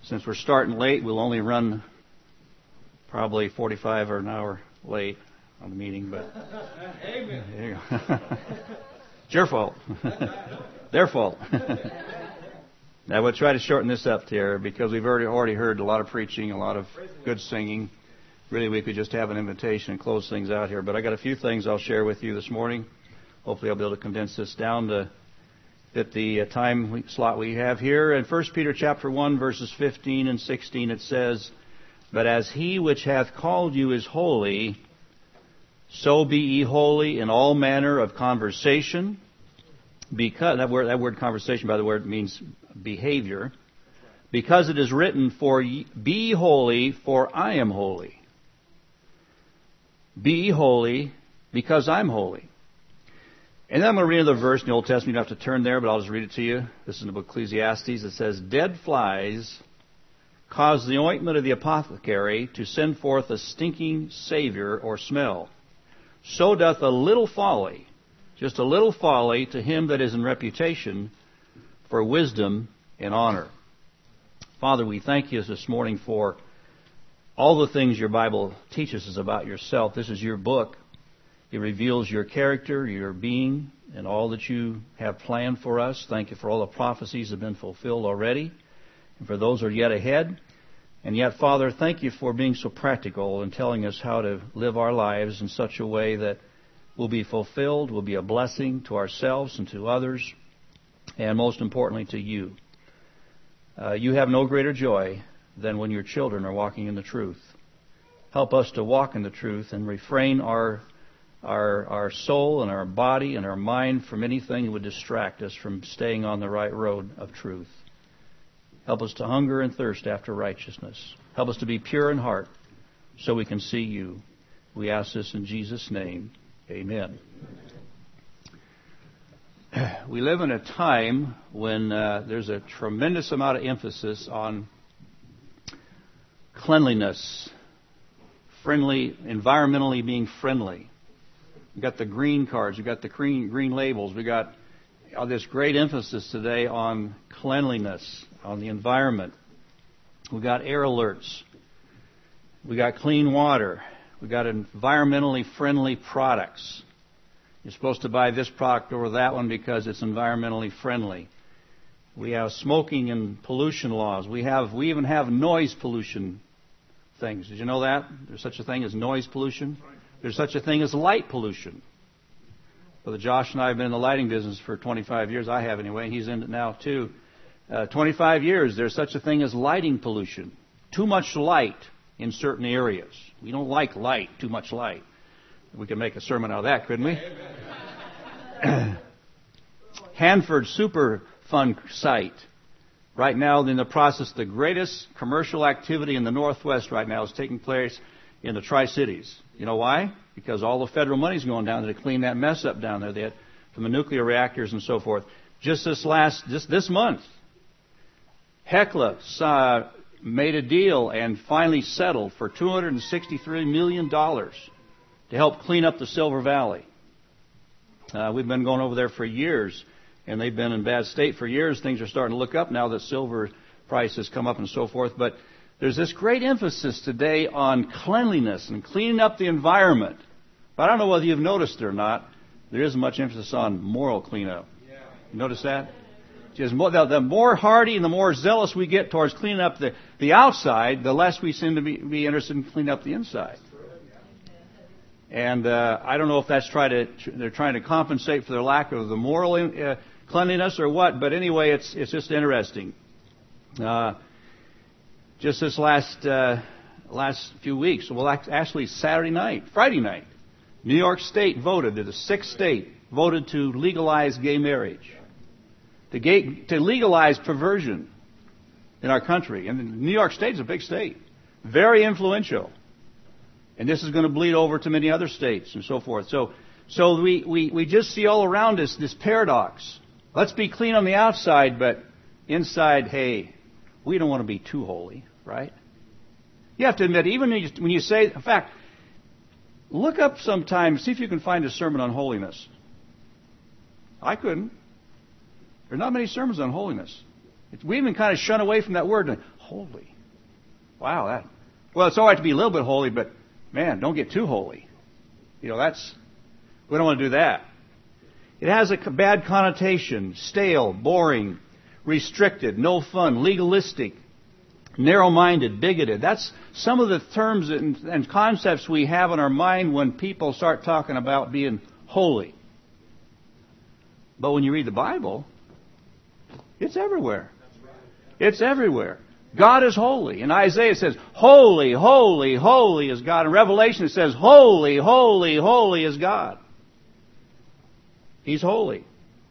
Since we're starting late, we'll only run probably 45 or an hour late on the meeting, but Amen. there you go. It's your fault. Their fault. Now we'll try to shorten this up here because we've already heard a lot of preaching, a lot of good singing. Really, we could just have an invitation and close things out here. But I got a few things I'll share with you this morning. Hopefully I'll be able to condense this down to fit the time slot we have here. In 1 Peter chapter 1, verses 15 and 16, it says, "But as he which hath called you is holy, so be ye holy in all manner of conversation." Because that word conversation, by the way, means behavior. Because it is written, "Be holy, for I am holy." Be holy, because I'm holy. And then I'm going to read another verse in the Old Testament. You don't have to turn there, but I'll just read it to you. This is in the book of Ecclesiastes. It says, "Dead flies cause the ointment of the apothecary to send forth a stinking savor or smell. So doth a little folly, just a little folly, to him that is in reputation for wisdom and honor." Father, we thank you this morning for all the things your Bible teaches us about yourself. This is your book. It reveals your character, your being, and all that you have planned for us. Thank you for all the prophecies that have been fulfilled already, and for those that are yet ahead. And yet, Father, thank you for being so practical and telling us how to live our lives in such a way that will be fulfilled, will be a blessing to ourselves and to others, and most importantly to you. You have no greater joy than when your children are walking in the truth. Help us to walk in the truth and refrain our soul and our body and our mind from anything that would distract us from staying on the right road of truth. Help us to hunger and thirst after righteousness. Help us to be pure in heart so we can see you. We ask this in Jesus' name. Amen. We live in a time when there's a tremendous amount of emphasis on cleanliness, environmentally being friendly. We've got the green cards, we've got the green labels, we've got this great emphasis today on cleanliness, on the environment. We've got air alerts, we've got clean water, we've got environmentally friendly products. You're supposed to buy this product over that one because it's environmentally friendly. We have smoking and pollution laws. We even have noise pollution things. Did you know that? There's such a thing as noise pollution. There's such a thing as light pollution. Brother Josh and I have been in the lighting business for 25 years. I have anyway. He's in it now too. 25 years, there's such a thing as lighting pollution. Too much light in certain areas. We don't like light, too much light. We could make a sermon out of that, couldn't we? Hanford Superfund site. Right now, in the process, the greatest commercial activity in the Northwest right now is taking place in the Tri-Cities. You know why? Because all the federal money's going down there to clean that mess up down there from the nuclear reactors and so forth. Just this month, Hekla made a deal and finally settled for $263 million to help clean up the Silver Valley. We've been going over there for years, and they've been in bad state for years. Things are starting to look up now that silver price has come up and so forth. But there's this great emphasis today on cleanliness and cleaning up the environment. But I don't know whether you've noticed it or not. There isn't much emphasis on moral cleanup. You notice that? The more hardy and the more zealous we get towards cleaning up the outside, the less we seem to be interested in cleaning up the inside. And I don't know if they're trying to compensate for their lack of the moral cleanliness or what. But anyway, it's just interesting. Just this last few weeks, well, actually Friday night, New York State voted. They're the sixth state voted to legalize gay marriage, to legalize perversion in our country. And New York State is a big state, very influential. And this is going to bleed over to many other states and so forth. So we just see all around us this paradox. Let's be clean on the outside, but inside, hey, we don't want to be too holy, right? You have to admit, even when you say, in fact, look up sometime, see if you can find a sermon on holiness. I couldn't. There are not many sermons on holiness. We even kind of shun away from that word. Holy. Wow, well, it's all right to be a little bit holy, but man, don't get too holy. We don't want to do that. It has a bad connotation: stale, boring, restricted, no fun, legalistic, narrow-minded, bigoted. That's some of the terms and concepts we have in our mind when people start talking about being holy. But when you read the Bible, it's everywhere. It's everywhere. God is holy. In Isaiah it says, holy, holy, holy is God. In Revelation it says, holy, holy, holy is God. He's holy.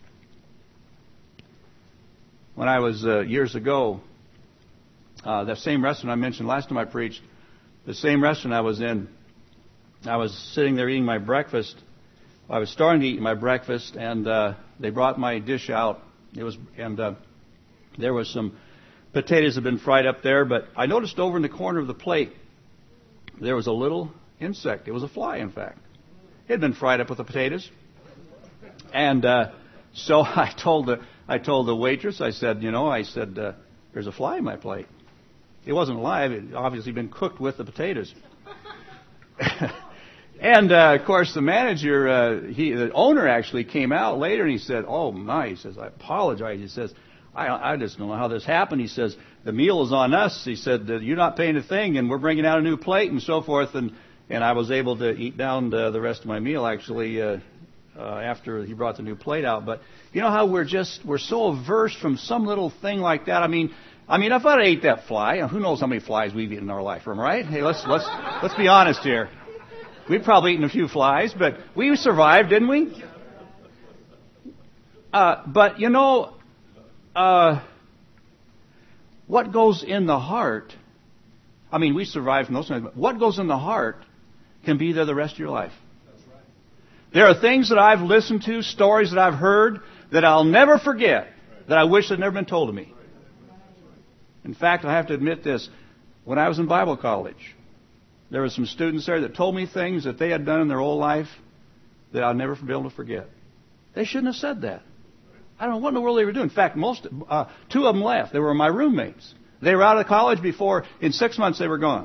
When I was years ago, that same restaurant I mentioned last time I preached, the same restaurant I was in, I was sitting there eating my breakfast. I was starting to eat my breakfast, and they brought my dish out. There was some potatoes had been fried up there, but I noticed over in the corner of the plate there was a little insect. It was a fly, in fact. It had been fried up with the potatoes, and so I told the waitress. I said, there's a fly in my plate. It wasn't alive. It had obviously been cooked with the potatoes. And, of course, the manager, the owner actually came out later and he said, oh, my, he says, I apologize. He says, I just don't know how this happened. He says, the meal is on us. He said, you're not paying a thing and we're bringing out a new plate and so forth. And I was able to eat down the rest of my meal, actually, after he brought the new plate out. But you know how we're so averse from some little thing like that? I mean, if I'd ate that fly, who knows how many flies we've eaten in our life, right? Hey, let's be honest here. We've probably eaten a few flies, but we survived, didn't we? But what goes in the heart, we survived from those things, but what goes in the heart can be there the rest of your life. That's right. There are things that I've listened to, stories that I've heard, that I'll never forget, that I wish had never been told to me. In fact, I have to admit this. When I was in Bible college, there were some students there that told me things that they had done in their whole life that I'll never be able to forget. They shouldn't have said that. I don't know what in the world they were doing. In fact, two of them left. They were my roommates. They were out of college before, in 6 months they were gone.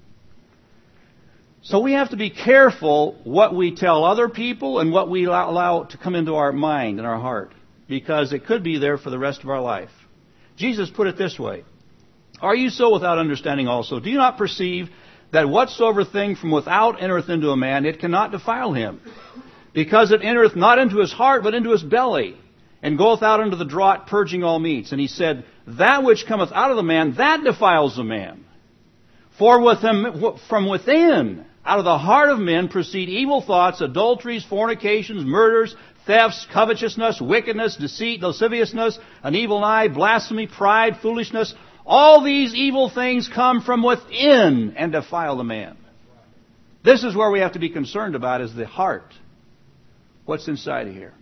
So we have to be careful what we tell other people and what we allow to come into our mind and our heart, because it could be there for the rest of our life. Jesus put it this way: are you so without understanding also? Do you not perceive that whatsoever thing from without entereth into a man, it cannot defile him? Because it entereth not into his heart, but into his belly, and goeth out into the draught, purging all meats. And he said, that which cometh out of the man, that defiles the man. For from within, out of the heart of men, proceed evil thoughts, adulteries, fornications, murders, thefts, covetousness, wickedness, deceit, lasciviousness, an evil eye, blasphemy, pride, foolishness. All these evil things come from within and defile the man. This is where we have to be concerned about, is the heart. What's inside of here?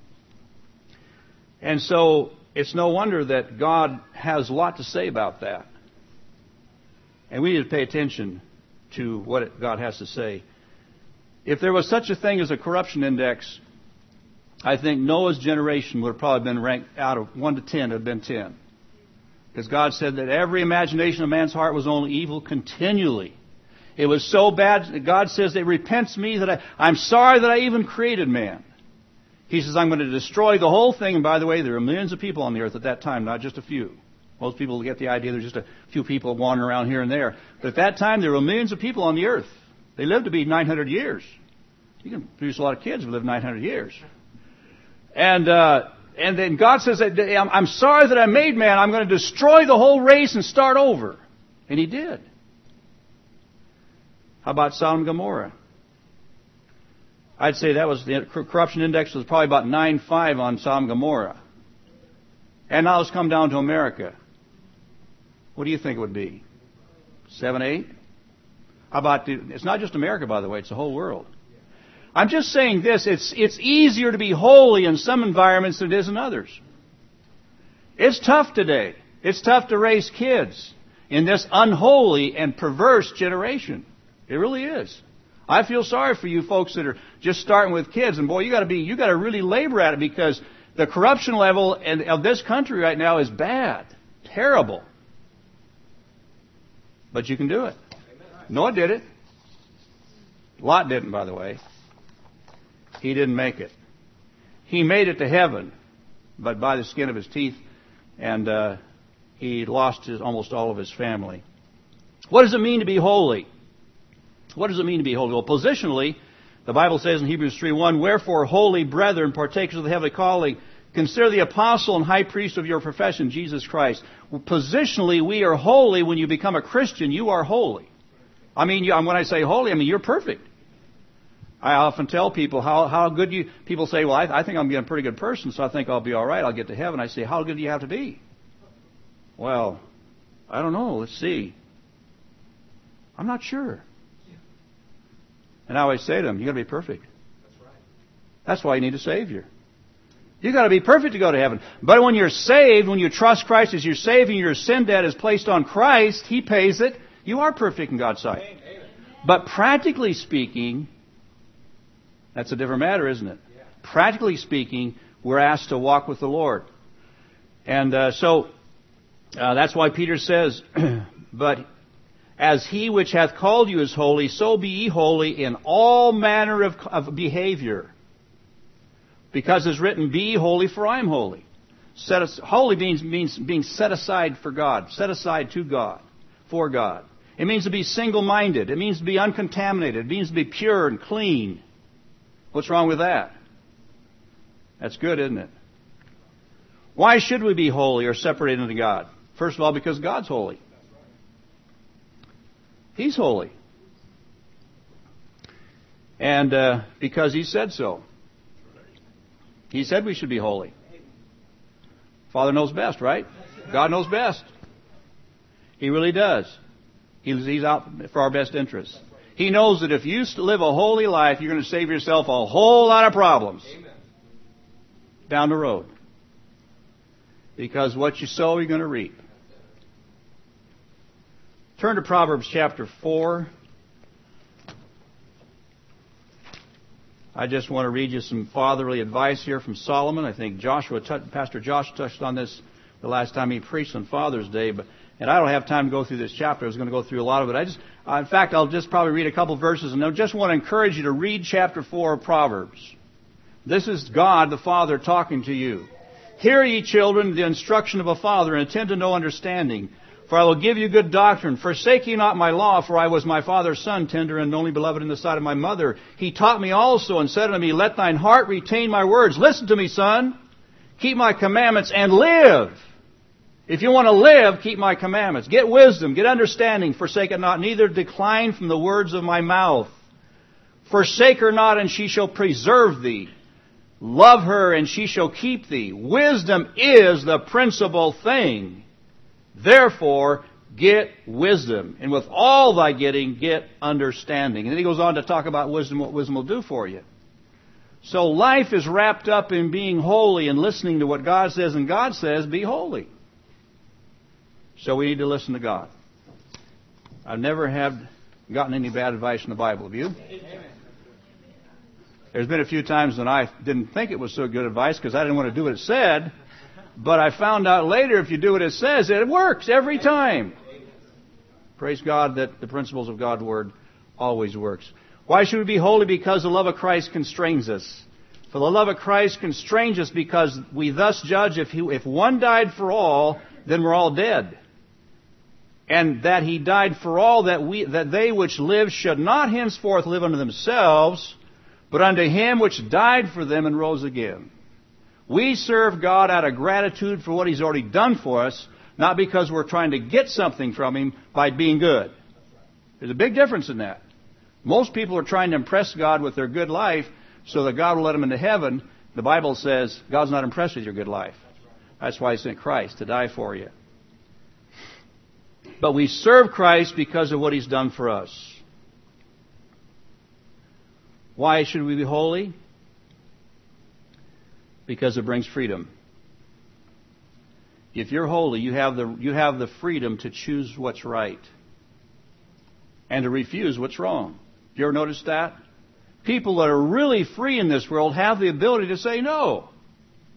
And so it's no wonder that God has a lot to say about that. And we need to pay attention to what God has to say. If there was such a thing as a corruption index, I think Noah's generation would have probably been ranked out of 1 to 10, it would have been 10. Because God said that every imagination of man's heart was only evil continually. It was so bad that God says, it repents me that I'm sorry that I even created man. He says, I'm going to destroy the whole thing. And by the way, there were millions of people on the earth at that time, not just a few. Most people get the idea there's just a few people wandering around here and there. But at that time, there were millions of people on the earth. They lived to be 900 years. You can produce a lot of kids who live 900 years. And then God says, I'm sorry that I made man. I'm going to destroy the whole race and start over. And He did. How about Sodom and Gomorrah? I'd say that was the corruption index was probably about 9.5 on Sodom and Gomorrah. And now let's come down to America. What do you think it would be? 7, 8? How about it's not just America, by the way, it's the whole world. I'm just saying this, it's easier to be holy in some environments than it is in others. It's tough today. It's tough to raise kids in this unholy and perverse generation. It really is. I feel sorry for you folks that are just starting with kids, and boy, you got to really labor at it, because the corruption level of this country right now is bad, terrible. But you can do it. Noah did it. Lot didn't, by the way. He didn't make it. He made it to heaven, but by the skin of his teeth, and he lost almost all of his family. What does it mean to be holy? What does it mean to be holy? Well, positionally, the Bible says in Hebrews 3:1, "Wherefore, holy brethren, partakers of the heavenly calling, consider the apostle and high priest of your profession, Jesus Christ." Well, positionally, we are holy. When you become a Christian, you are holy. I mean, when I say holy, I mean you're perfect. I often tell people how good you... People say, well, I think I'm being a pretty good person, so I think I'll be all right. I'll get to heaven. I say, how good do you have to be? Well, I don't know. Let's see. I'm not sure. And I always say to them, you got to be perfect. That's right. That's why you need a Savior. You got to be perfect to go to heaven. But when you're saved, when you trust Christ as your Savior, and your sin debt is placed on Christ, He pays it. You are perfect in God's sight. Amen. But practically speaking, that's a different matter, isn't it? Yeah. Practically speaking, we're asked to walk with the Lord. And so that's why Peter says, "But as He which hath called you is holy, so be ye holy in all manner of behavior. Because it's written, be ye holy, for I am holy." Holy means being set aside for God, set aside to God, for God. It means to be single-minded. It means to be uncontaminated. It means to be pure and clean. What's wrong with that? That's good, isn't it? Why should we be holy or separated unto God? First of all, because God's holy. He's holy. And because He said so. He said we should be holy. Father knows best, right? God knows best. He really does. He's out for our best interests. He knows that if you live a holy life, you're going to save yourself a whole lot of problems down the road. Because what you sow, you're going to reap. Turn to Proverbs chapter 4. I just want to read you some fatherly advice here from Solomon. I think Pastor Josh touched on this the last time he preached on Father's Day, and I don't have time to go through this chapter. I was going to go through a lot of it. In fact, I'll just probably read a couple verses, and I just want to encourage you to read chapter 4 of Proverbs. This is God the Father talking to you. "Hear ye, children, the instruction of a father, and attend to no understanding. For I will give you good doctrine. Forsake ye not my law, for I was my father's son, tender and only beloved in the sight of my mother. He taught me also, and said unto me, Let thine heart retain my words. Listen to me, son. Keep my commandments, and live." If you want to live, keep my commandments. Get wisdom, get understanding. Forsake it not, neither decline from the words of my mouth. Forsake her not, and she shall preserve thee. Love her, and she shall keep thee. Wisdom is the principal thing. Therefore, get wisdom. And with all thy getting, get understanding. And then he goes on to talk about wisdom, what wisdom will do for you. So life is wrapped up in being holy and listening to what God says. And God says, be holy. So we need to listen to God. I've never gotten any bad advice in the Bible. Have you? There's been a few times when I didn't think it was so good advice because I didn't want to do what it said. But I found out later if you do what it says, it works every time. Praise God that the principles of God's Word always works. Why should we be holy? Because the love of Christ constrains us. For the love of Christ constrains us because we thus judge if one died for all, then we're all dead. And that He died for all, that they which live should not henceforth live unto themselves, but unto Him which died for them and rose again. We serve God out of gratitude for what He's already done for us, not because we're trying to get something from Him by being good. There's a big difference in that. Most people are trying to impress God with their good life so that God will let them into heaven. The Bible says God's not impressed with your good life. That's why He sent Christ to die for you. But we serve Christ because of what He's done for us. Why should we be holy? Because it brings freedom. If you're holy, you have the freedom to choose what's right and to refuse what's wrong. You ever noticed that? People that are really free in this world have the ability to say no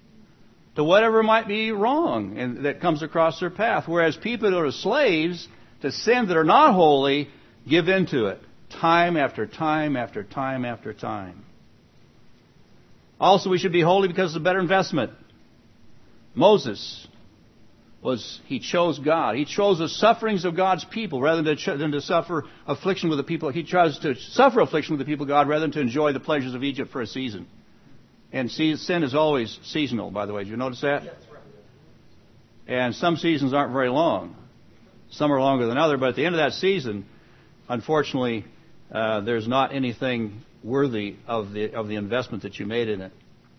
to whatever might be wrong and that comes across their path. Whereas people that are slaves, to sins that are not holy, give in to it. Time after time after time after time. Also, we should be holy because it's a better investment. Moses he chose God. He chose the sufferings of God's people rather than to suffer affliction with the people. He chose to suffer affliction with the people of God rather than to enjoy the pleasures of Egypt for a season. And sin is always seasonal, by the way. Did you notice that? Yes, right. And some seasons aren't very long. Some are longer than others, but at the end of that season, unfortunately, there's not anything worthy of the investment that you made in it.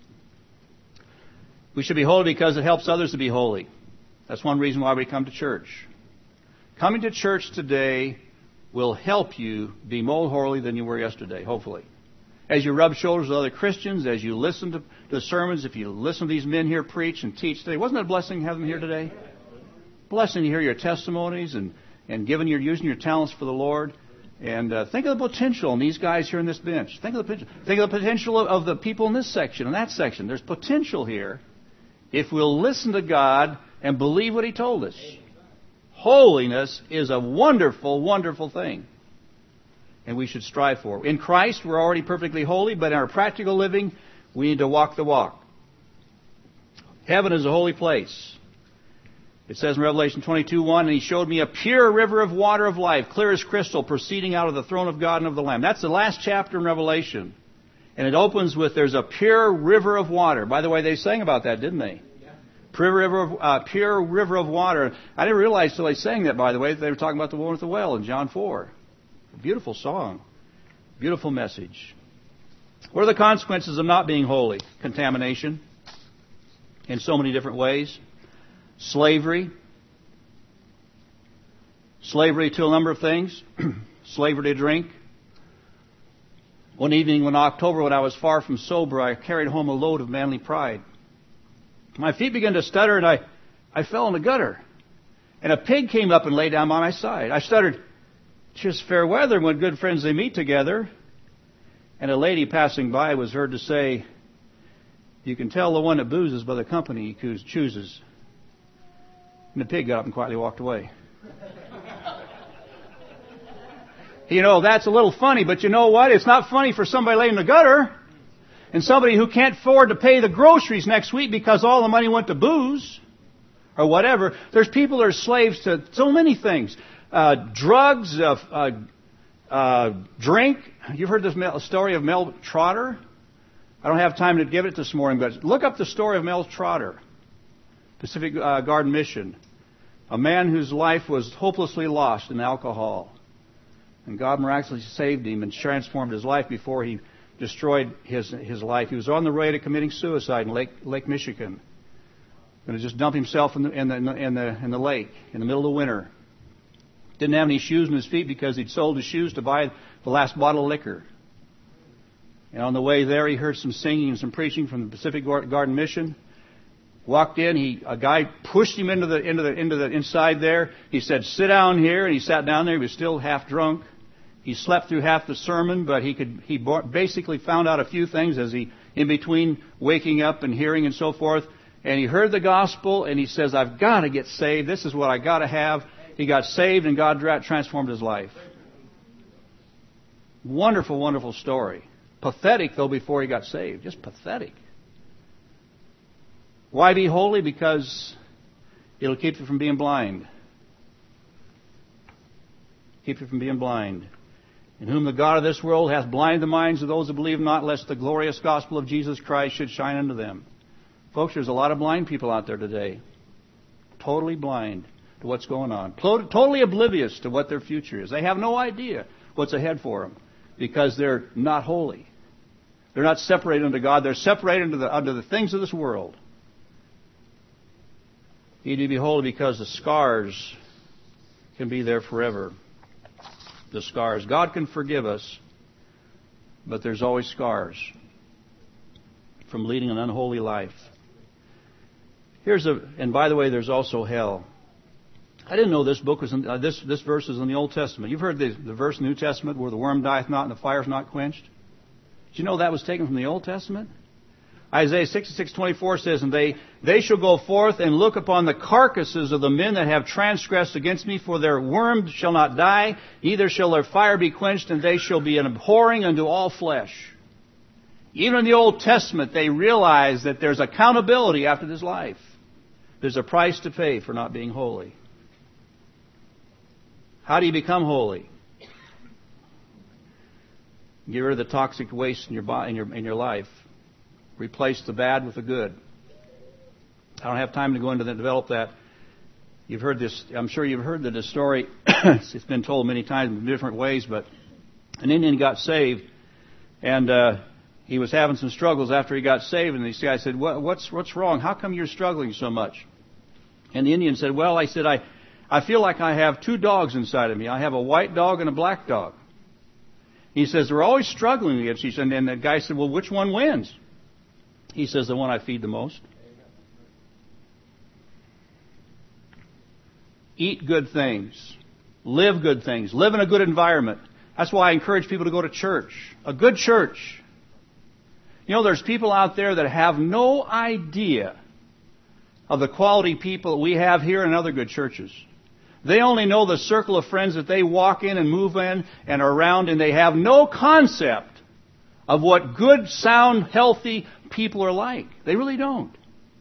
We should be holy because it helps others to be holy. That's one reason why we come to church. Coming to church today will help you be more holy than you were yesterday, hopefully. As you rub shoulders with other Christians, as you listen to the sermons, if you listen to these men here preach and teach today, wasn't it a blessing to have them here today? Blessing to hear your testimonies and using your talents for the Lord. And think of the potential in these guys here in this bench. Think of the potential of the people in this section and that section. There's potential here if we'll listen to God and believe what He told us. Holiness is a wonderful, wonderful thing. And we should strive for it. In Christ, we're already perfectly holy, but in our practical living, we need to walk the walk. Heaven is a holy place. It says in Revelation 22:1, and He showed me a pure river of water of life, clear as crystal, proceeding out of the throne of God and of the Lamb. That's the last chapter in Revelation. And it opens with, there's a pure river of water. By the way, they sang about that, didn't they? Pure river of water. I didn't realize till they sang that, by the way, that they were talking about the woman at the well in John 4. A beautiful song. Beautiful message. What are the consequences of not being holy? Contamination in so many different ways. Slavery. Slavery to a number of things. Slavery to drink. One evening in October when I was far from sober, I carried home a load of manly pride. My feet began to stutter and I fell in the gutter. And a pig came up and lay down by my side. I stuttered, "'Tis fair weather when good friends they meet together." And a lady passing by was heard to say, "You can tell the one that boozes by the company he chooses." And the pig got up and quietly walked away. You know, that's a little funny, but you know what? It's not funny for somebody laying in the gutter. And somebody who can't afford to pay the groceries next week because all the money went to booze or whatever. There's people that are slaves to so many things. Drugs, drink. You've heard this story of Mel Trotter? I don't have time to give it this morning, but look up the story of Mel Trotter, Pacific Garden Mission. A man whose life was hopelessly lost in alcohol. And God miraculously saved him and transformed his life before He destroyed his life. He was on the way to committing suicide in Lake Michigan. Going to just dump himself in the lake in the middle of the winter. Didn't have any shoes on his feet because he'd sold his shoes to buy the last bottle of liquor. And on the way there, he heard some singing and some preaching from the Pacific Garden Mission. Walked in. A guy pushed him into the inside there. He said, "Sit down here," and he sat down there. He was still half drunk. He slept through half the sermon, but he basically found out a few things as he, in between waking up and hearing and so forth. And he heard the gospel, and he says, "I've got to get saved. This is what I got to have." He got saved, and God transformed his life. Wonderful, wonderful story. Pathetic, though, before he got saved. Just pathetic. Why be holy? Because it'll keep you from being blind. Keep you from being blind. "In whom the God of this world hath blinded the minds of those who believe not, lest the glorious gospel of Jesus Christ should shine unto them." Folks, there's a lot of blind people out there today. Totally blind to what's going on. Totally oblivious to what their future is. They have no idea what's ahead for them because they're not holy. They're not separated unto God. They're separated unto the things of this world. You need to be holy because the scars can be there forever. The scars. God can forgive us, but there's always scars from leading an unholy life. And by the way, there's also hell. I didn't know this book was this verse is in the Old Testament. You've heard the verse in the New Testament where the worm dieth not and the fire is not quenched. Did you know that was taken from the Old Testament? Isaiah 66:24 says, and they shall go forth and look upon the carcasses of the men that have transgressed against me, for their worm shall not die, neither shall their fire be quenched, and they shall be an abhorring unto all flesh. Even in the Old Testament, they realize that there's accountability after this life. There's a price to pay for not being holy. How do you become holy? Get rid of the toxic waste in your body, in your life. Replace the bad with the good. I don't have time to go into that, develop that. You've heard this. I'm sure you've heard the story. It's been told many times in different ways. But an Indian got saved, and he was having some struggles after he got saved. And this guy said, "What's wrong? How come you're struggling so much?" And the Indian said, "Well, I feel like I have two dogs inside of me. I have a white dog and a black dog." He says, "They're always struggling against each other." And the guy said, "Well, which one wins?" He says, "The one I feed the most." Eat good things. Live good things. Live in a good environment. That's why I encourage people to go to church. A good church. You know, there's people out there that have no idea of the quality people that we have here in other good churches. They only know the circle of friends that they walk in and move in and are around, and they have no concept of what good, sound, healthy people are like. They really don't.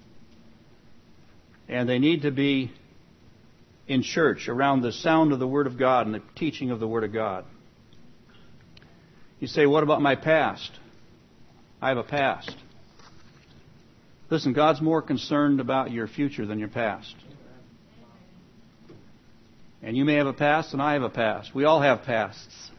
And they need to be in church around the sound of the Word of God and the teaching of the Word of God. You say, "What about my past?" I have a past. Listen, God's more concerned about your future than your past. And you may have a past and I have a past. We all have pasts.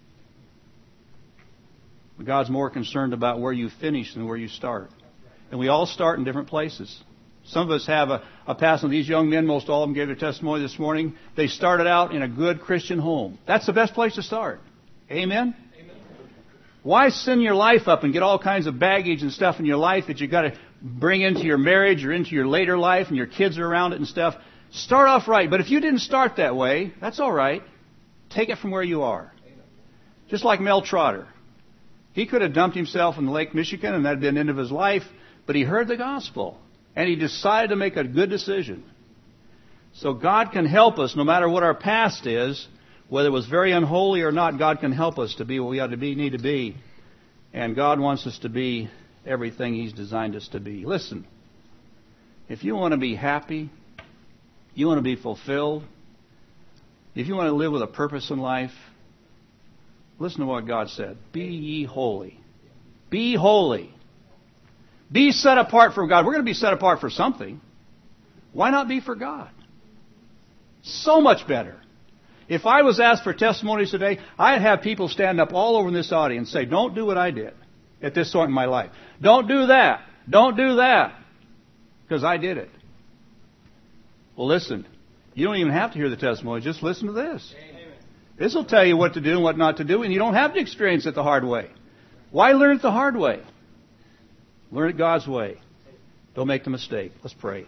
But God's more concerned about where you finish than where you start. And we all start in different places. Some of us have a past, and these young men, most all of them gave their testimony this morning. They started out in a good Christian home. That's the best place to start. Amen? Amen. Why send your life up and get all kinds of baggage and stuff in your life that you've got to bring into your marriage or into your later life, and your kids are around it and stuff? Start off right. But if you didn't start that way, that's all right. Take it from where you are. Just like Mel Trotter. He could have dumped himself in Lake Michigan and that would have been the end of his life. But he heard the gospel. And he decided to make a good decision. So God can help us no matter what our past is. Whether it was very unholy or not, God can help us to be what we ought to be, need to be. And God wants us to be everything He's designed us to be. Listen, if you want to be happy, you want to be fulfilled, if you want to live with a purpose in life, listen to what God said. Be ye holy. Be holy. Be set apart for God. We're going to be set apart for something. Why not be for God? So much better. If I was asked for testimonies today, I'd have people stand up all over in this audience and say, "Don't do what I did at this point in my life. Don't do that. Don't do that." Because I did it. Well, listen. You don't even have to hear the testimony. Just listen to this. This will tell you what to do and what not to do, and you don't have to experience it the hard way. Why learn it the hard way? Learn it God's way. Don't make the mistake. Let's pray.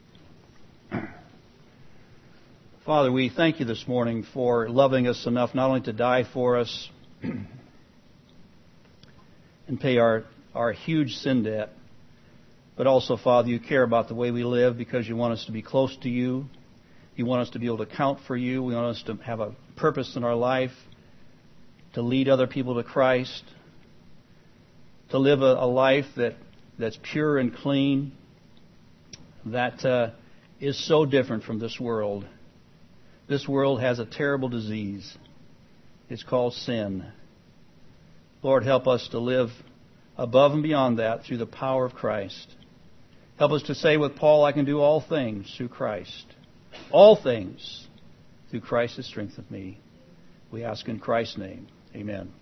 Father, we thank you this morning for loving us enough not only to die for us and pay our huge sin debt, but also, Father, you care about the way we live because you want us to be close to you. You want us to be able to count for you. We want us to have a purpose in our life, to lead other people to Christ, to live a life that's pure and clean, that is so different from this world. This world has a terrible disease. It's called sin. Lord, help us to live above and beyond that through the power of Christ. Help us to say with Paul, "I can do all things through Christ." All things through Christ that strengtheneth me. We ask in Christ's name. Amen.